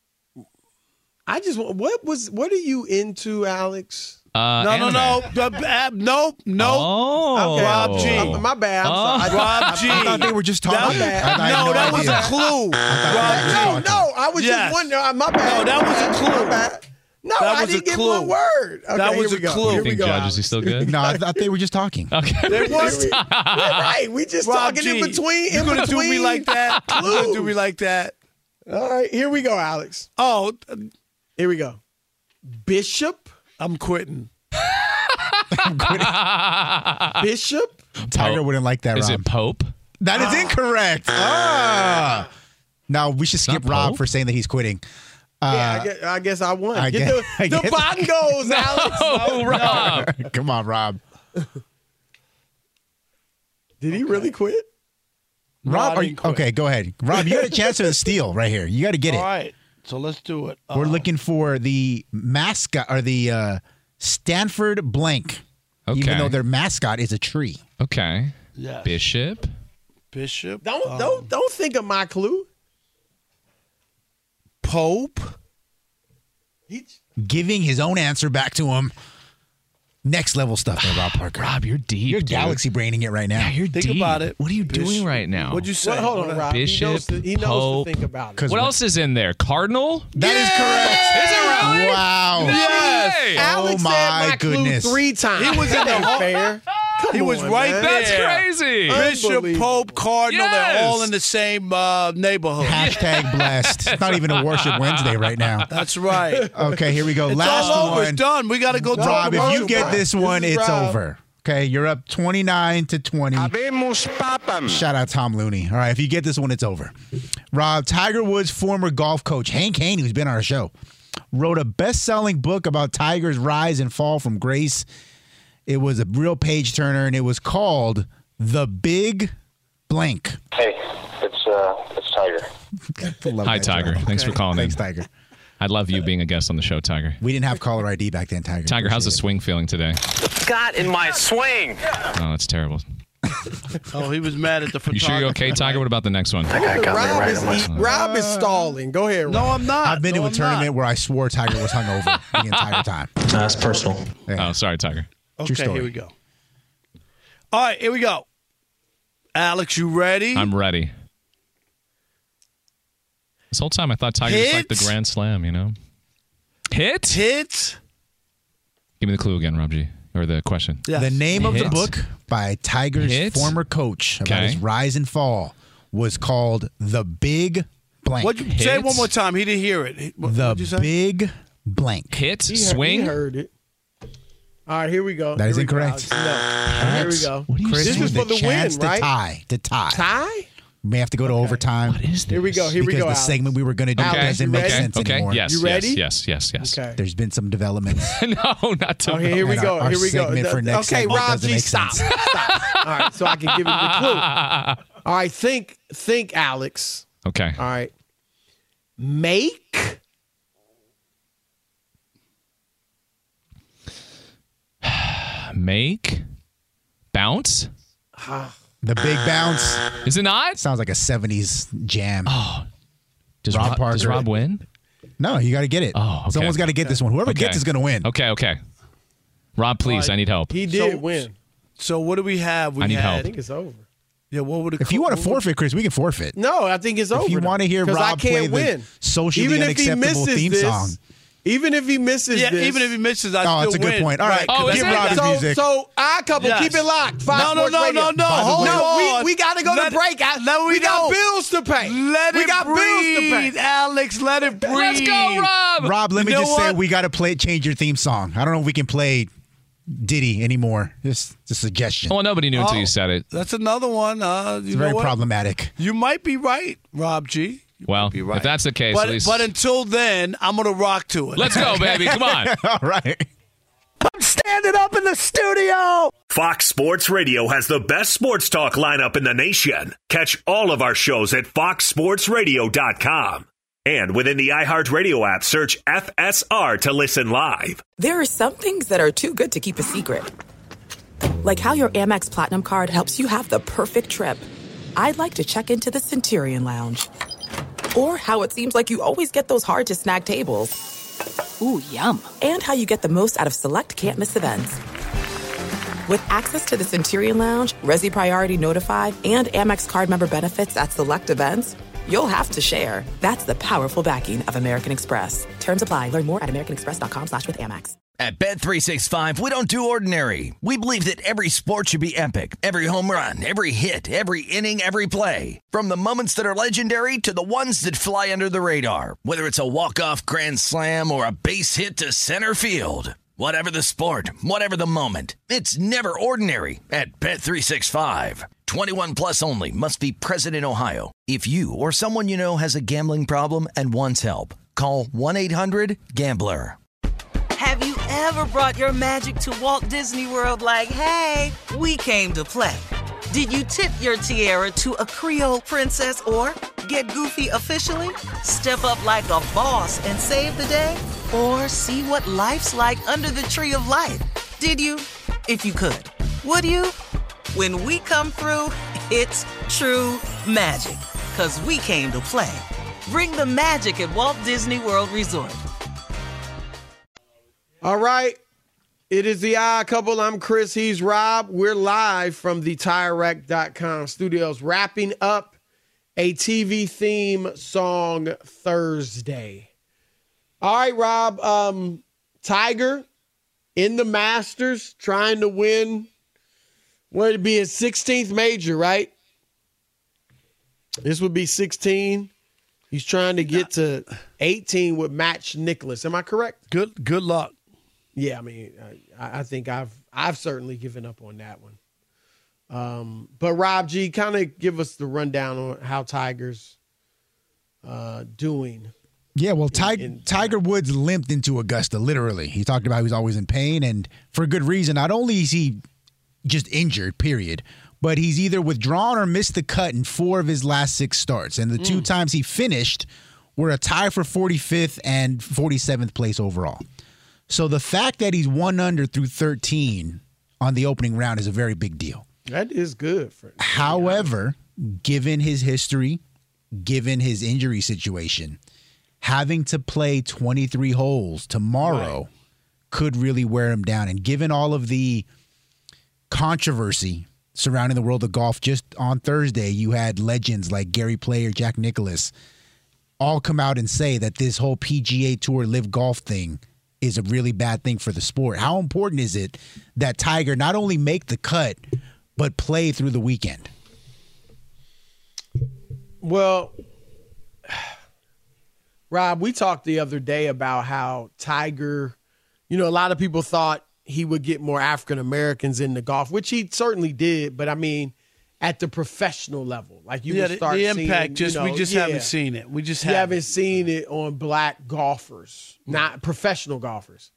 S4: I just want, what was, what are you into, Alex?
S16: Uh,
S2: No,
S16: anime.
S2: no, no. Uh, uh, Nope, nope.
S16: Oh.
S4: Okay.
S2: Rob G.
S4: Uh, my bad. I'm
S16: Oh.
S4: sorry.
S2: Rob G.
S7: I thought they were just talking.
S2: That-
S7: I thought- I had
S2: no, that was
S7: idea.
S2: a clue. Rob G.
S4: No, no, I was
S2: Yes.
S4: just wondering. Uh, my bad.
S2: No, that was a clue.
S4: My bad. No,
S2: That
S4: I
S2: was a
S4: didn't get
S2: clue.
S4: one word. Okay,
S2: That was
S4: here
S2: a
S4: we go.
S2: clue.
S4: Here
S16: You
S4: we
S16: think
S4: go,
S16: Judge,
S4: Alex.
S16: is he still good?
S7: No, I thought they were just talking.
S16: Okay.
S2: There was.
S4: Yeah, right. We just
S2: Rob
S4: talking
S2: G.
S4: in between.
S2: You
S4: in
S2: gonna
S4: between.
S2: do me like that? You gonna do me like that?
S4: All right, here we go, Alex.
S2: Oh,
S4: Here we go. Bishop.
S2: I'm quitting.
S4: Bishop.
S7: Tiger wouldn't like that,
S16: Is
S7: Rob.
S16: it Pope?
S7: That is incorrect. Ah. Now, we should skip
S16: not
S7: Rob
S16: Pope?
S7: for saying that he's quitting. Uh,
S4: Yeah, I guess, I guess I won.
S7: I
S4: Get
S7: guess-
S4: the,
S7: I
S4: the
S7: guess-
S4: bongos, Alex.
S16: Oh, Rob.
S7: Come on, Rob.
S4: Did he really quit?
S7: Rob,
S2: I
S7: are you,
S2: didn't quit.
S7: okay, go ahead. Rob, you got a chance to steal right here. You got to get it.
S2: All right, so let's do it.
S7: We're
S2: Uh,
S7: looking for the mascot or the uh, Stanford blank,
S16: Okay.
S7: even though their mascot is a tree.
S16: Okay.
S2: Yes.
S16: Bishop.
S2: Bishop.
S4: Don't
S2: um,
S4: don't don't think of my clue.
S2: Pope.
S4: He,
S7: Giving his own answer back to him. Next level stuff there, Rob Parker.
S16: Rob, you're deep.
S7: You're
S16: dude.
S7: galaxy braining it right now.
S16: Yeah, you're
S2: Think
S16: deep.
S2: about it.
S16: What are you
S2: Bishop.
S16: doing right now?
S2: What'd you say?
S4: well, hold on,
S2: What-
S4: Rob.
S16: Bishop,
S4: he knows to, he knows
S16: Pope.
S4: to think about it.
S7: Cause
S16: What
S7: when-
S16: else is in there? Cardinal?
S7: That is correct.
S16: Is it really?
S7: Wow.
S16: Yes.
S7: Oh,
S4: Alex
S7: my
S4: said my
S7: goodness.
S4: clue three times.
S2: He was in
S4: That
S2: the
S4: ain't fair. Come
S2: He was
S4: on,
S2: right
S4: man.
S2: there.
S16: That's crazy.
S2: Bishop,
S4: Unbelievable.
S2: Pope, Cardinal, they're
S16: Yes.
S2: all in the same uh, neighborhood.
S7: Hashtag blessed. It's not even a worship Wednesday right now.
S2: That's right.
S7: Okay, here we go.
S2: It's
S7: Last
S2: all over.
S7: one.
S2: It's done. We got to go talk
S7: Rob,
S2: about
S7: if you
S2: it.
S7: get this one,
S4: This is
S7: it's
S4: Rob.
S7: over. Okay, you're up twenty-nine to twenty. Shout out Tom Looney. All right, if you get this one, it's over. Rob, Tiger Woods' former golf coach, Hank Haney, who's been on our show, wrote a best-selling book about Tiger's rise and fall from grace. It was a real page-turner, and it was called The Big Blank.
S17: Hey, it's uh, it's Tiger.
S7: Love
S16: Hi,
S7: that,
S16: Tiger.
S7: Rob.
S16: Thanks for calling
S7: Thanks,
S16: in.
S7: Tiger.
S16: I'd love you being a guest on the show, Tiger.
S7: We didn't have caller I D back then, Tiger.
S16: Tiger, how's the
S7: Appreciate
S16: swing feeling today?
S18: Got in my swing.
S16: Oh, that's terrible.
S2: Oh, he was mad at the photographer.
S16: You sure you're okay, Tiger? What about the next one?
S4: Rob, is, he, Rob is stalling. Go ahead, Rob.
S2: No, I'm not.
S7: I've been
S2: no,
S7: to a
S2: I'm
S7: tournament
S2: not.
S7: where I swore Tiger was hungover the entire time.
S18: That's personal.
S16: Oh, sorry, Tiger.
S2: Okay,
S7: story.
S2: here we go. All right, here we go. Alex, you ready?
S16: I'm ready. This whole time I thought Tiger was like the
S2: Hit.
S16: Grand Slam, you know? Hit?
S2: Hit.
S16: Give me the clue again, Rob G. Or the question.
S2: Yes.
S7: The name of
S16: Hit.
S7: the book by Tiger's
S16: Hit.
S7: former coach about
S16: Okay.
S7: his rise and fall was called The Big Blank.
S2: What you say it one more time? He didn't hear it. What,
S7: the
S2: what'd you say?
S7: Big Blank.
S16: Hit?
S4: He heard,
S16: Swing?
S4: He heard it. All right, here we go.
S7: That
S4: Here
S7: is
S4: we go,
S7: incorrect.
S4: Alex. No. Here we go.
S16: What are you
S7: Chris,
S4: This
S7: you
S4: is
S7: have
S4: for the
S7: chance
S4: win,
S7: to
S4: right?
S7: tie. To tie.
S4: Tie?
S7: We may have to go to overtime.
S16: What is this?
S4: Here we go. Here
S7: because
S4: we go,
S7: the
S4: Alex.
S7: segment we were going to do
S4: Alex,
S7: doesn't
S4: you
S7: make
S4: ready?
S7: sense
S16: Okay,
S7: anymore.
S16: yes,
S4: You ready?
S16: yes, yes, yes, yes.
S4: Okay.
S7: There's been some developments.
S16: No, not to
S4: Okay, here we
S7: And
S4: go.
S7: our- our
S4: here we go.
S7: segment for next
S4: okay,
S7: segment
S4: Rob
S7: doesn't
S4: G,
S7: make
S4: stop.
S7: sense.
S4: Stop. All right, so I can give him the clue. All right, think, think, Alex.
S16: Okay.
S4: All right. Make
S16: Make? Bounce?
S7: The Big Bounce.
S16: Is it not?
S7: Sounds like a seventies jam.
S16: Oh. Does
S7: Rob
S16: Rob,
S7: Parker.
S16: does Rob win?
S7: No, you got to get it.
S16: Oh, okay.
S7: Someone's got to get this one. Whoever
S16: Okay.
S7: gets is going to win.
S16: Okay, okay. Rob, please,
S2: All right.
S16: I need help.
S4: he did
S2: So-
S4: win.
S2: So what do we have? We
S16: I need
S2: had,
S16: help.
S4: I think it's over.
S2: Yeah, what would it
S7: If you want to
S2: what would-
S7: forfeit, Chris, we can forfeit.
S4: No, I think it's over.
S7: If you want to hear
S4: because I
S7: Rob
S4: can't
S7: play
S4: win.
S7: the socially
S4: Even if he
S7: unacceptable
S4: misses
S7: theme
S4: this,
S7: song.
S4: Even if he misses
S2: Yeah,
S4: this.
S2: even if he misses, I
S7: Oh,
S2: still
S7: that's a good
S2: win.
S7: point. All right,
S16: Oh,
S7: give
S16: is it?
S7: Rob his
S4: so,
S7: music.
S4: so our couple,
S2: Yes.
S4: keep it locked. Fox
S2: No, no,
S4: Sports
S2: no,
S4: Radio.
S2: no, no.
S7: By the
S2: Hold
S7: way-
S4: No,
S2: on.
S4: we, we got to go
S2: Let-
S4: to break. I,
S2: let
S4: we
S2: we
S4: got
S2: go.
S4: bills to pay.
S2: Let
S4: we
S2: it
S4: got bills to
S2: breathe,
S4: pay.
S2: Alex. Let it breathe.
S16: Let's go, Rob!
S7: Rob, let me
S2: You know
S7: just say
S2: what?
S7: we got to play change your theme song. I don't know if we can play Diddy anymore. Just a suggestion.
S16: Well, nobody knew until
S2: Oh.
S16: you said it.
S2: That's another one. Uh, you
S7: It's
S2: know
S7: very
S2: what?
S7: problematic.
S2: You might be right, Rob G. You
S16: Well,
S2: might be right.
S16: if that's the case,
S2: but,
S16: at least-
S2: but until then, I'm gonna rock to it.
S16: Let's go, baby. Come on.
S7: All right.
S18: I'm standing up in the studio.
S6: Fox Sports Radio has the best sports talk lineup in the nation. Catch all of our shows at fox sports radio dot com. And within the iHeartRadio app, search F S R to listen live.
S10: There are some things that are too good to keep a secret. Like how your Amex Platinum card helps you have the perfect trip. I'd like to check into the Centurion Lounge. Or how it seems like you always get those hard-to-snag tables.
S11: Ooh, yum.
S10: And how you get the most out of select can't-miss events. With access to the Centurion Lounge, Resi Priority Notified, and Amex card member benefits at select events, you'll have to share. That's the powerful backing of American Express. Terms apply. Learn more at americanexpress.com slash with Amex.
S12: At Bet three sixty-five, we don't do ordinary. We believe that every sport should be epic. Every home run, every hit, every inning, every play. From the moments that are legendary to the ones that fly under the radar. Whether it's a walk-off grand slam or a base hit to center field. Whatever the sport, whatever the moment. It's never ordinary at Bet three sixty-five. twenty-one plus only. Must be present in Ohio. If you or someone you know has a gambling problem and wants help, call one eight hundred gambler.
S1: Have you ever brought your magic to Walt Disney World like, hey, we came to play? Did you tip your tiara to a Creole princess or get goofy officially? Step up like a boss and save the day? Or see what life's like under the tree of life? Did you? If you could. Would you? When we come through, it's true magic. 'Cause we came to play. Bring the magic at Walt Disney World Resort.
S4: All right. It is the Odd Couple. I'm Chris. He's Rob. We're live from the Tire Rack dot com studios, wrapping up a T V theme song Thursday. All right, Rob. Um, Tiger in the Masters, trying to win. Would it be his sixteenth major, right? This would be sixteen. He's trying to get to eighteen with Matt Nicklaus. Am I correct?
S2: Good. Good luck.
S4: Yeah, I mean, I, I think I've I've certainly given up on that one. Um, but Rob G, kind of give us the rundown on how Tiger's uh, doing.
S7: Yeah, well, Tiger, Tiger Woods limped into Augusta, literally. He talked about he was always in pain, and for good reason. Not only is he just injured, period, but he's either withdrawn or missed the cut in four of his last six starts. And the two
S2: Mm.
S7: times he finished We're a tie for forty-fifth and forty-seventh place overall. So the fact that he's one under through thirteen on the opening round is a very big deal.
S4: That is good for him.
S7: However, given his history, given his injury situation, having to play twenty-three holes tomorrow right. could really wear him down. And given all of the controversy surrounding the world of golf, just on Thursday, you had legends like Gary Player, Jack Nicklaus, all come out and say that this whole P G A Tour Live Golf thing is a really bad thing for the sport. How important is it that Tiger not only make the cut, but play through the weekend?
S4: Well, Rob, we talked the other day about how Tiger, you know, a lot of people thought he would get more African Americans into golf, which he certainly did. But I mean, at the professional level, like you
S2: yeah,
S4: would start
S2: the, the
S4: seeing,
S2: impact. Just
S4: you know,
S2: we just
S4: yeah,
S2: haven't seen it. We just
S4: you
S2: haven't.
S4: haven't seen it on black golfers, not professional golfers.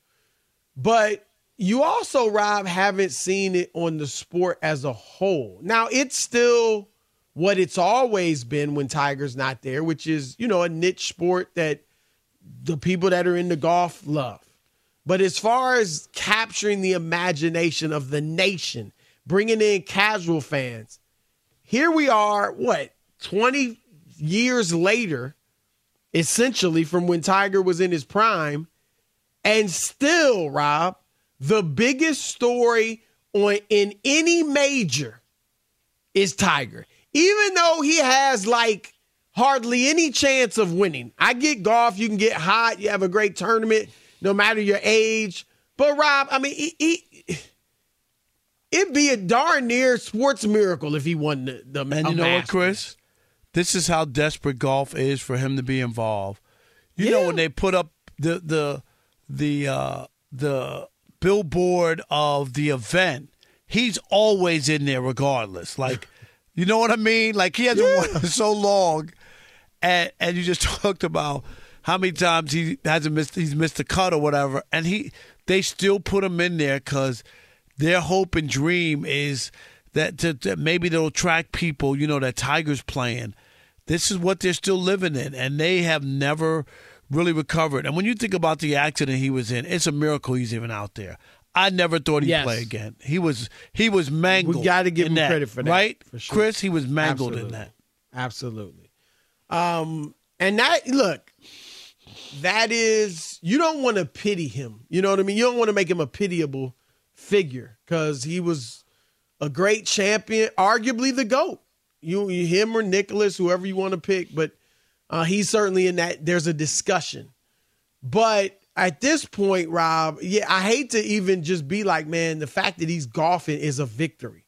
S4: But you also, Rob, haven't seen it on the sport as a whole. Now, it's still what it's always been when Tiger's not there, which is, you know, a niche sport that the people that are into golf love. But as far as capturing the imagination of the nation, bringing in casual fans, here we are, what, twenty years later, essentially from when Tiger was in his prime, and still, Rob, the biggest story on in any major is Tiger. Even though he has, like, hardly any chance of winning. I get golf, you can get hot, you have a great tournament, no matter your age. But, Rob, I mean, he, he, it'd be a darn near sports miracle if he won the, the
S2: And you know
S4: Masters.
S2: what, Chris? This is how desperate golf is for him to be involved. You
S4: Yeah.
S2: know, when they put up the the the uh, the billboard of the event, he's always in there regardless. Like, you know what I mean? Like, he hasn't
S4: Yeah.
S2: won in so long. And and you just talked about how many times he hasn't missed he's missed a cut or whatever, and he they still put him in there because their hope and dream is that, to, that maybe they'll attract people, you know, that Tiger's playing. This is what they're still living in, and they have never really recovered. And when you think about the accident he was in, it's a miracle he's even out there. I never thought he'd
S4: Yes.
S2: play again. He was he was mangled.
S4: We got to give
S2: in
S4: him
S2: that,
S4: credit for that,
S2: right,
S4: for sure.
S2: Chris? He was mangled
S4: Absolutely.
S2: in that.
S4: Absolutely. Um, and that, look, that is, you don't want to pity him. You know what I mean? You don't want to make him a pitiable figure because he was a great champion, arguably the GOAT. You, him or Nicholas, whoever you want to pick, but uh, he's certainly in that. There's a discussion. But at this point, Rob, yeah, I hate to even just be like, man, the fact that he's golfing is a victory.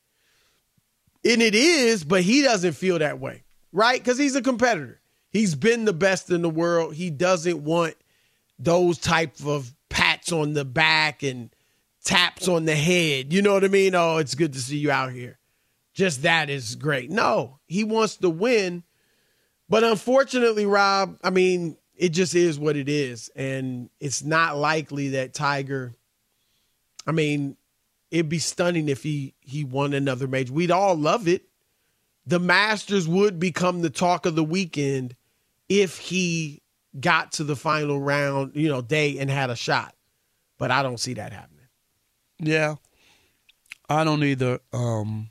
S4: And it is, but he doesn't feel that way, right? Because he's a competitor. He's been the best in the world. He doesn't want those type of pats on the back and taps on the head. You know what I mean? Oh, it's good to see you out here. Just that is great. No, he wants to win. But unfortunately, Rob, I mean, it just is what it is. And it's not likely that Tiger, I mean, it'd be stunning if he he won another major. We'd all love it. The Masters would become the talk of the weekend if he got to the final round, you know, day and had a shot. But I don't see that happening.
S2: Yeah, I don't either. Um,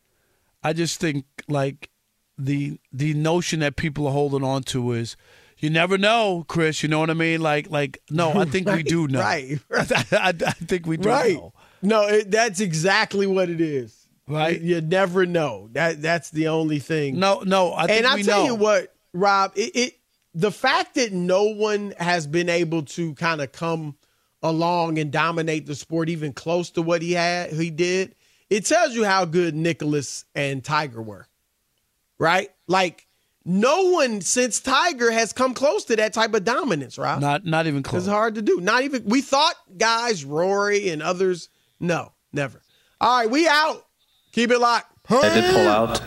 S2: I just think like the the notion that people are holding on to is, you never know, Chris. You know what I mean? Like like no, I think
S4: right,
S2: we do know.
S4: Right. right.
S2: I, I think we do
S4: right.
S2: know.
S4: No, it, that's exactly what it is.
S2: Right.
S4: You, you never know. That that's the only thing.
S2: No, no. I think
S4: and I
S2: we
S4: tell
S2: know.
S4: you what, Rob, it, it the fact that no one has been able to kind of come along and dominate the sport even close to what he had, he did, it tells you how good Nicholas and Tiger were, right? Like, no one since Tiger has come close to that type of dominance, Rob.
S2: Not, not even close.
S4: It's hard to do. Not even, we thought guys, Rory and others, no, never. All right, we out. Keep it locked.
S18: I did pull out.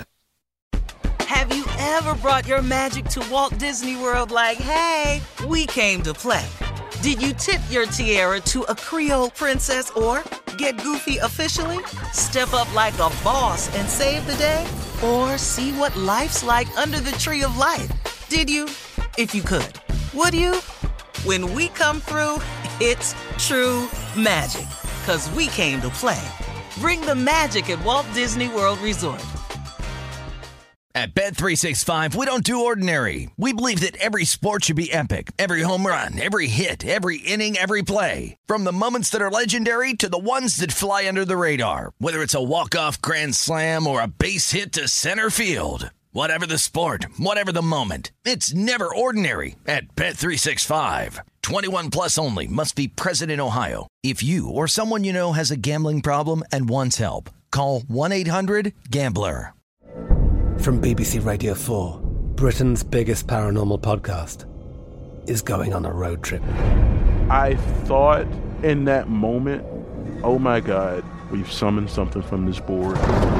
S1: Have you ever brought your magic to Walt Disney World like, hey, we came to play? Did you tip your tiara to a Creole princess or get goofy officially? Step up like a boss and save the day? Or see what life's like under the tree of life? Did you? If you could, Would you? When we come through, it's true magic. 'Cause we came to play. Bring the magic at Walt Disney World Resort.
S12: At Bet three sixty-five, we don't do ordinary. We believe that every sport should be epic. Every home run, every hit, every inning, every play. From the moments that are legendary to the ones that fly under the radar. Whether it's a walk-off grand slam or a base hit to center field. Whatever the sport, whatever the moment, it's never ordinary at Bet three sixty-five. twenty-one plus only. Must be present in Ohio. If you or someone you know has a gambling problem and wants help, call one eight hundred gambler.
S19: From B B C Radio four, Britain's biggest paranormal podcast is going on a road trip.
S20: I thought in that moment, oh my God, we've summoned something from this board.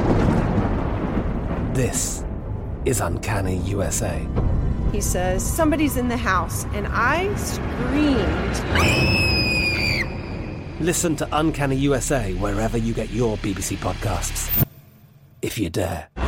S19: This is Uncanny U S A.
S21: He says, somebody's in the house, and I screamed.
S19: Listen to Uncanny U S A wherever you get your B B C podcasts, if you dare.